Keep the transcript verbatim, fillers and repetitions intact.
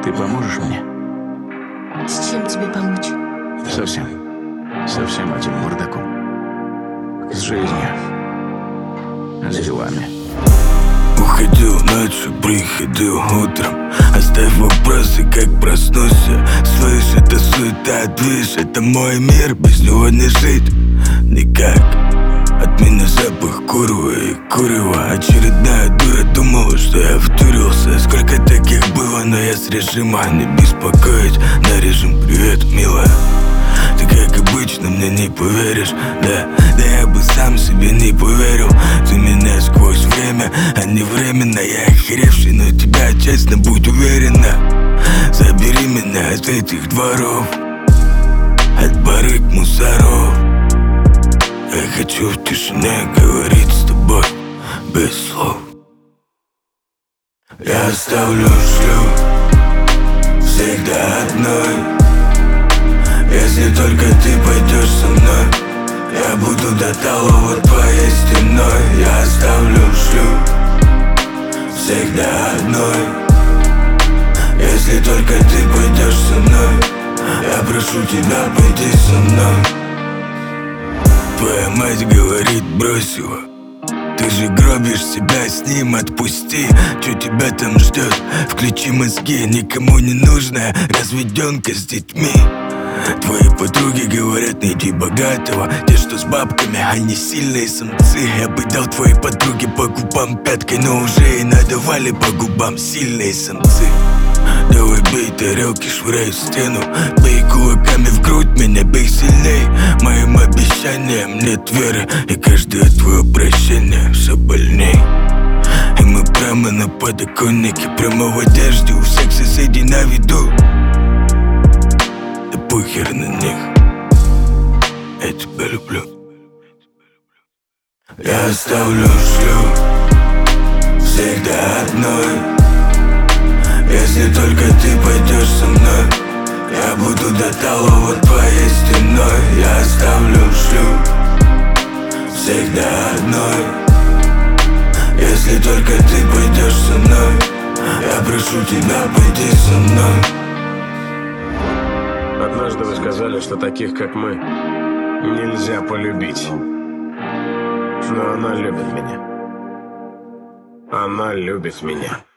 Ты поможешь мне? С чем тебе помочь? Совсем. Совсем этим мордаком. С жизнью. С делами. Уходил ночью, приходил утром. Оставь вопросы, как проснулся. Слышь, это суета, движ, это мой мир. Без него не жить никак. От меня запах курва и курева. Очередная дура думала, что я втурился. Сколько таких было, но я с режима не беспокоить. На режим привет, милая. Ты как обычно мне не поверишь, да, да я бы сам себе не поверил. Ты меня сквозь время, а не временно. Я охеревший, но тебя честно, будь уверена. Забери меня от этих дворов, от барыг мусоров. Я хочу в тишине говорить с тобой без слов. Я оставлю шлюх всегда одной. Если только ты пойдешь со мной, я буду до талого твоей стеной. Я оставлю шлюх всегда одной. Если только ты пойдешь со мной, я прошу тебя пойти со мной. Твоя мать говорит, брось его. Ты же гробишь себя с ним, отпусти. Чё тебя там ждет? Включи мозги, никому не нужная разведенка с детьми. Твои подруги говорят, найди богатого. Те, что с бабками, они сильные самцы. Я бы дал твоей подруге по губам пяткой, но уже и надавали по губам сильные самцы. Давай бей тарелки, швыряй в стену. Бей кулаками в грудь, меня бей сильней. Моим обещаниям нет веры, и каждое твое прощение все больней. И мы прямо на подоконнике, прямо в одежде, у всех соседей на виду. Да похер на них, я тебя люблю. Я оставлю шлюх всегда одной. Если только ты пойдешь со мной, я буду до талого твоей стеной. Я оставлю шлюх всегда одной. Если только ты пойдешь со мной, я прошу тебя пойти со мной. Однажды вы сказали, что таких, как мы, нельзя полюбить. Но она любит меня. Она любит меня.